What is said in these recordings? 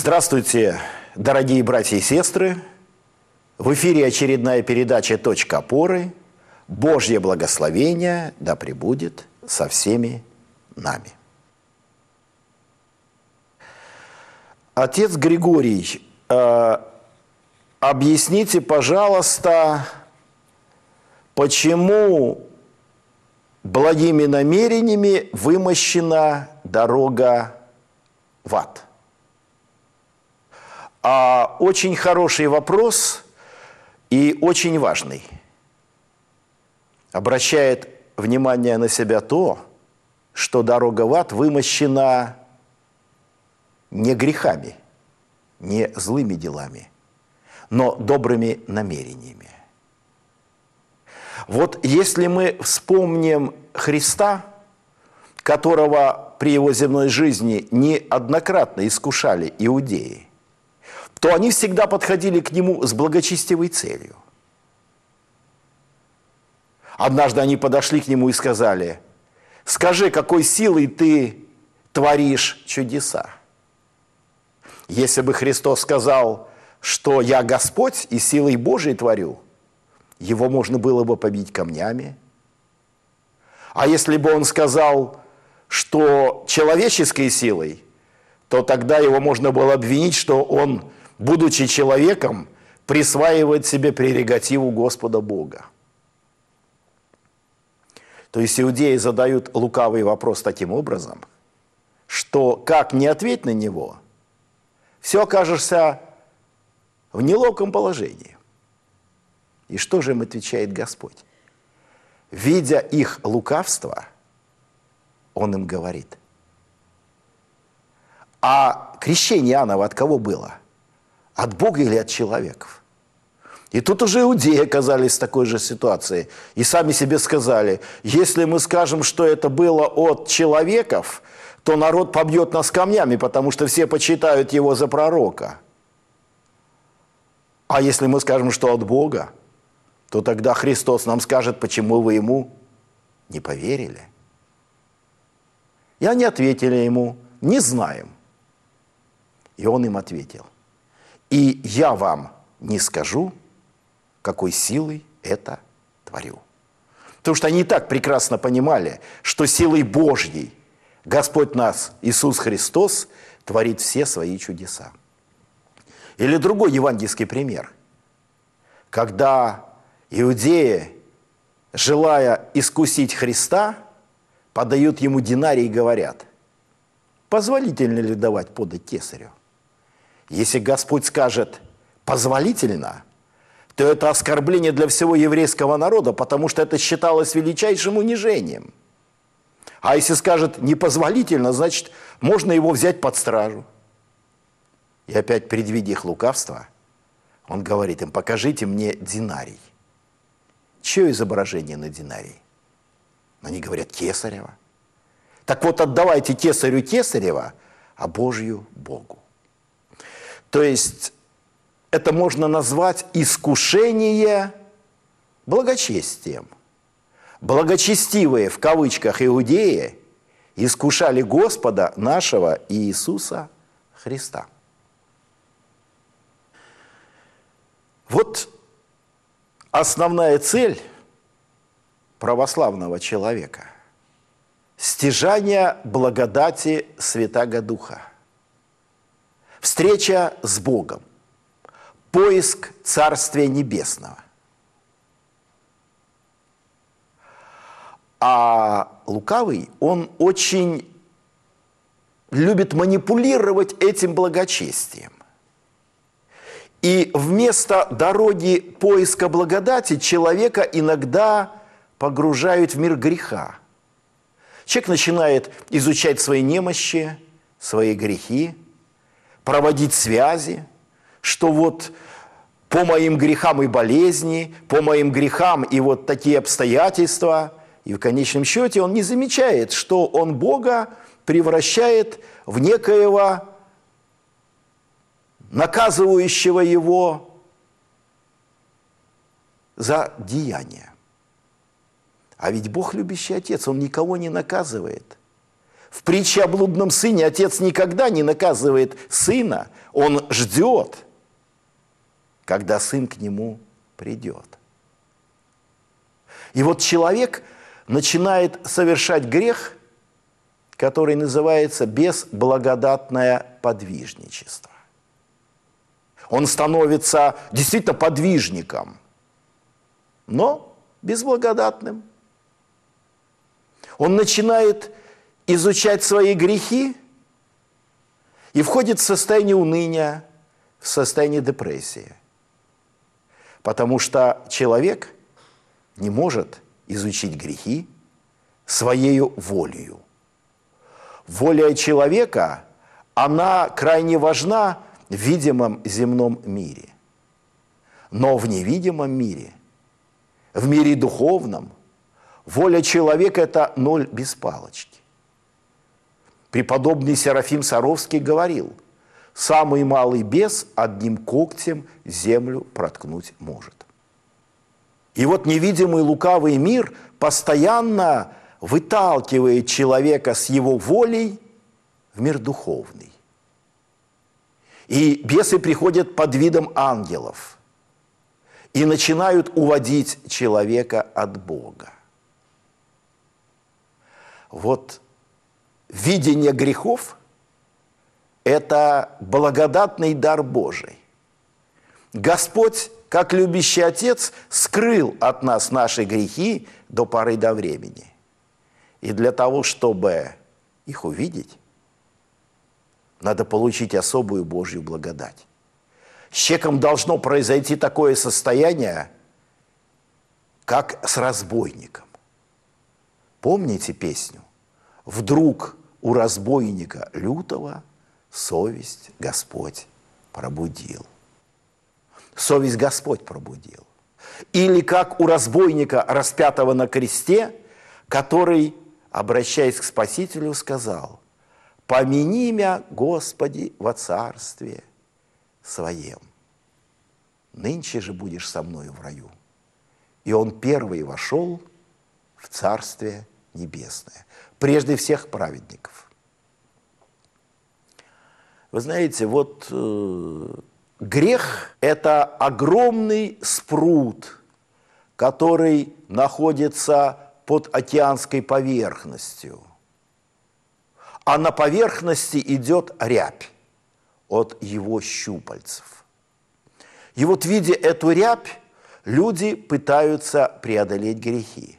Здравствуйте, дорогие братья и сестры! В эфире очередная передача «Точка опоры». Божье благословение да пребудет со всеми нами. Отец Григорий, объясните, пожалуйста, почему благими намерениями вымощена дорога в ад? Очень хороший вопрос и очень важный. Обращает внимание на себя то, что дорога в ад вымощена не грехами, не злыми делами, но добрыми намерениями. Вот если мы вспомним Христа, которого при его земной жизни неоднократно искушали иудеи, то они всегда подходили к нему с благочестивой целью. Однажды они подошли к нему и сказали: «Скажи, какой силой ты творишь чудеса?» Если бы Христос сказал, что «я Господь и силой Божией творю», его можно было бы побить камнями. А если бы он сказал, что человеческой силой, то тогда его можно было обвинить, что он, будучи человеком, присваивает себе прерогативу Господа Бога. То есть иудеи задают лукавый вопрос таким образом, что как ни ответь на него, все окажешься в неловком положении. И что же им отвечает Господь? Видя их лукавство, Он им говорит: а крещение Иоаннова от кого было? От Бога или от человеков? И тут уже иудеи оказались в такой же ситуации. И сами себе сказали: если мы скажем, что это было от человеков, то народ побьет нас камнями, потому что все почитают его за пророка. А если мы скажем, что от Бога, то тогда Христос нам скажет, почему вы ему не поверили. И они ответили ему: не знаем. И он им ответил: и я вам не скажу, какой силой это творю. Потому что они и так прекрасно понимали, что силой Божьей Господь нас, Иисус Христос, творит все свои чудеса. Или другой евангельский пример. Когда иудеи, желая искусить Христа, подают ему динарий и говорят: позволительно ли давать подать кесарю? Если Господь скажет «позволительно», то это оскорбление для всего еврейского народа, потому что это считалось величайшим унижением. А если скажет «непозволительно», значит, можно его взять под стражу. И опять, предвидя их лукавство, он говорит им: покажите мне динарий. Чье изображение на динарии? Они говорят: кесарева. Так вот, отдавайте кесарю кесарева, а Божью Богу. То есть это можно назвать искушение благочестием. Благочестивые, в кавычках, иудеи искушали Господа нашего Иисуса Христа. Вот основная цель православного человека – стяжание благодати Святаго Духа, встреча с Богом, поиск Царствия Небесного. А лукавый, он очень любит манипулировать этим благочестием. И вместо дороги поиска благодати человека иногда погружают в мир греха. Человек начинает изучать свои немощи, свои грехи, проводить связи, что вот по моим грехам и болезни, по моим грехам и вот такие обстоятельства. И в конечном счете он не замечает, что он Бога превращает в некоего наказывающего его за деяния. А ведь Бог любящий Отец, Он никого не наказывает. В притче о блудном сыне отец никогда не наказывает сына, он ждет, когда сын к нему придет. И вот человек начинает совершать грех, который называется безблагодатное подвижничество. Он становится действительно подвижником, но безблагодатным. Он начинает изучать свои грехи и входит в состояние уныния, в состояние депрессии. Потому что человек не может изучить грехи своею волею. Воля человека, она крайне важна в видимом земном мире. Но в невидимом мире, в мире духовном, воля человека – это ноль без палочки. Преподобный Серафим Саровский говорил: самый малый бес одним когтем землю проткнуть может. И вот невидимый лукавый мир постоянно выталкивает человека с его волей в мир духовный. И бесы приходят под видом ангелов и начинают уводить человека от Бога. Вот видение грехов – это благодатный дар Божий. Господь, как любящий Отец, скрыл от нас наши грехи до поры до времени. И для того, чтобы их увидеть, надо получить особую Божью благодать. С человеком должно произойти такое состояние, как с разбойником. Помните песню? «Вдруг у разбойника лютого совесть Господь пробудил». Совесть Господь пробудил. Или как у разбойника, распятого на кресте, который, обращаясь к Спасителю, сказал: «Помяни мя, Господи, во царстве своем. Нынче же будешь со мною в раю». И он первый вошел в Царствие Небесное, прежде всех праведников. Вы знаете, вот грех – это огромный спрут, который находится под океанской поверхностью. А на поверхности идет рябь от его щупальцев. И вот, видя эту рябь, люди пытаются преодолеть грехи.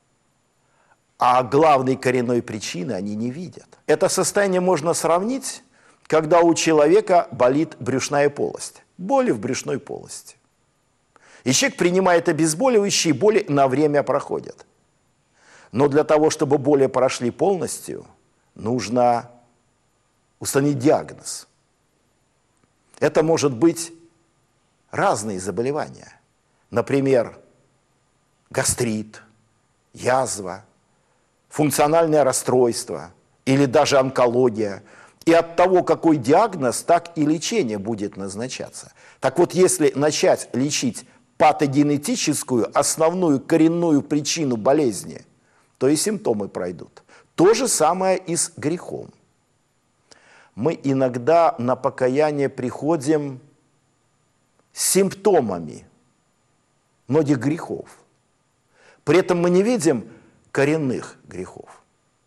А главной коренной причины они не видят. Это состояние можно сравнить, когда у человека болит брюшная полость. Боли в брюшной полости. И человек принимает обезболивающие, и боли на время проходят. Но для того, чтобы боли прошли полностью, нужно установить диагноз. Это может быть разные заболевания. Например, гастрит, язва, функциональное расстройство или даже онкология. И от того, какой диагноз, так и лечение будет назначаться. Так вот, если начать лечить патогенетическую, основную коренную причину болезни, то и симптомы пройдут. То же самое и с грехом. Мы иногда на покаяние приходим с симптомами многих грехов. При этом мы не видим коренных грехов.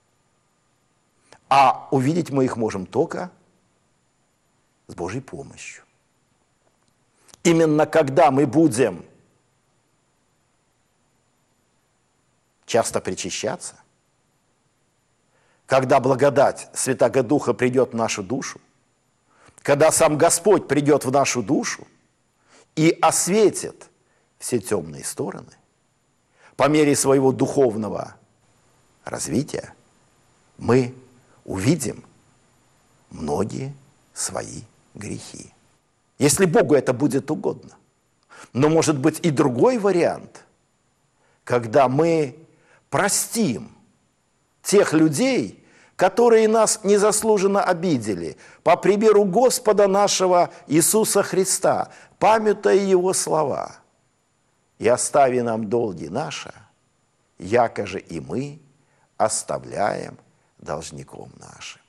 А увидеть мы их можем только с Божьей помощью. Именно когда мы будем часто причащаться, когда благодать Святаго Духа придет в нашу душу, когда сам Господь придет в нашу душу и осветит все темные стороны, по мере своего духовного развития мы увидим многие свои грехи. Если Богу это будет угодно. Но может быть и другой вариант, когда мы простим тех людей, которые нас незаслуженно обидели, по примеру Господа нашего Иисуса Христа, памятуя Его слова: «И остави нам долги наши, яко же и мы оставляем должником нашим.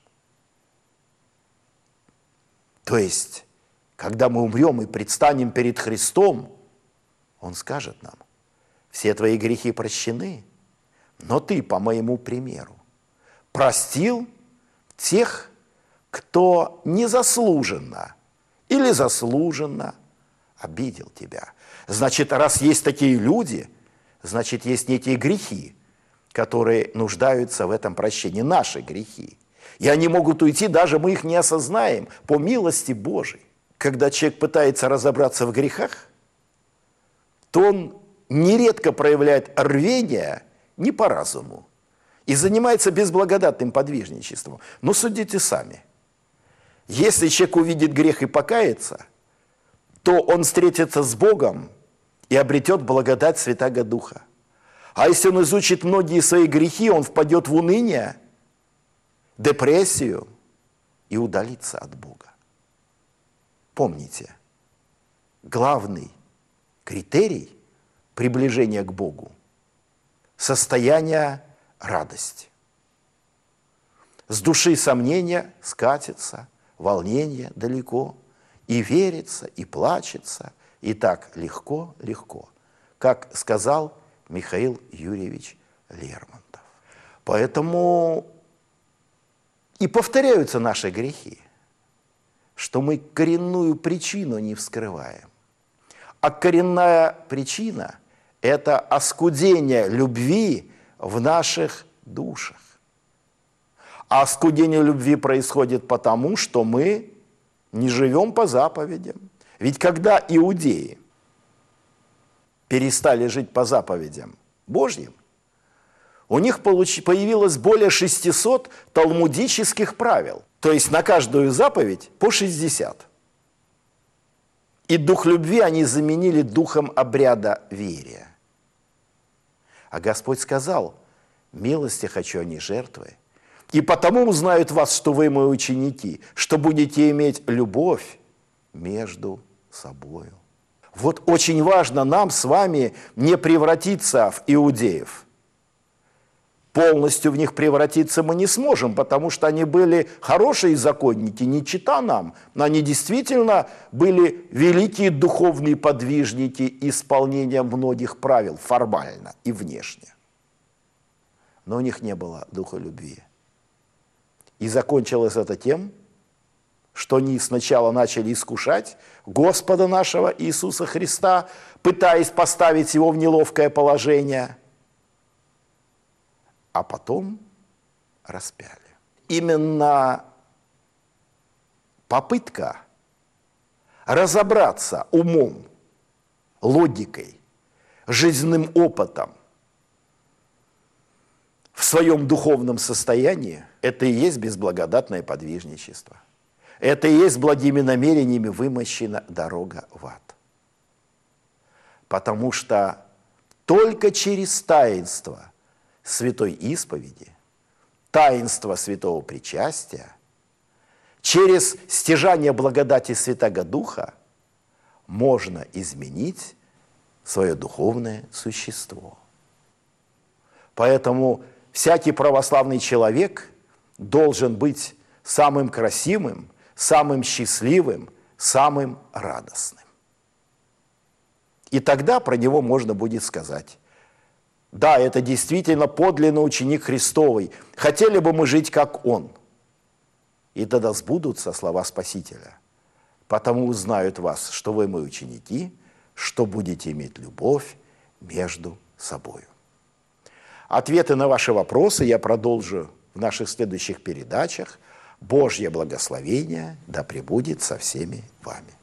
То есть, когда мы умрем и предстанем перед Христом, Он скажет нам: все твои грехи прощены, но ты, по моему примеру, простил тех, кто незаслуженно или заслуженно обидел тебя. Значит, раз есть такие люди, значит, есть некие грехи, которые нуждаются в этом прощении, наши грехи. И они могут уйти, даже мы их не осознаем, по милости Божией. Когда человек пытается разобраться в грехах, то он нередко проявляет рвение не по разуму и занимается безблагодатным подвижничеством. Но судите сами. Если человек увидит грех и покается, то он встретится с Богом и обретет благодать Святаго Духа. А если он изучит многие свои грехи, он впадет в уныние, депрессию и удалится от Бога. Помните, главный критерий приближения к Богу – состояние радости. С души сомнения скатится, волнение далеко, и верится, и плачется, и так легко, как сказал Михаил Юрьевич Лермонтов. Поэтому и повторяются наши грехи, что мы коренную причину не вскрываем. А коренная причина – это оскудение любви в наших душах. А оскудение любви происходит потому, что мы не живем по заповедям. Ведь когда иудеи перестали жить по заповедям Божьим, у них появилось более 600 талмудических правил. То есть на каждую заповедь по 60. И дух любви они заменили духом обряда верия. А Господь сказал: милости хочу, а не жертвы. И потому узнают вас, что вы мои ученики, что будете иметь любовь между собою. Вот очень важно нам с вами не превратиться в иудеев. Полностью в них превратиться мы не сможем, потому что они были хорошие законники, не чита нам, но они действительно были великие духовные подвижники исполнения многих правил формально и внешне. Но у них не было духа любви. И закончилось это тем, что они сначала начали искушать Господа нашего Иисуса Христа, пытаясь поставить его в неловкое положение, а потом распяли. Именно попытка разобраться умом, логикой, жизненным опытом в своем духовном состоянии – это и есть безблагодатное подвижничество. Это и есть благими намерениями вымощена дорога в ад. Потому что только через таинство святой исповеди, таинство святого причастия, через стяжание благодати Святаго Духа можно изменить свое духовное существо. Поэтому всякий православный человек должен быть самым красивым, самым счастливым, самым радостным. И тогда про него можно будет сказать: да, это действительно подлинный ученик Христовый. Хотели бы мы жить, как он. И тогда сбудутся слова Спасителя. Потому узнают вас, что вы мои ученики, что будете иметь любовь между собою. Ответы на ваши вопросы я продолжу в наших следующих передачах. Божье благословение да пребудет со всеми вами.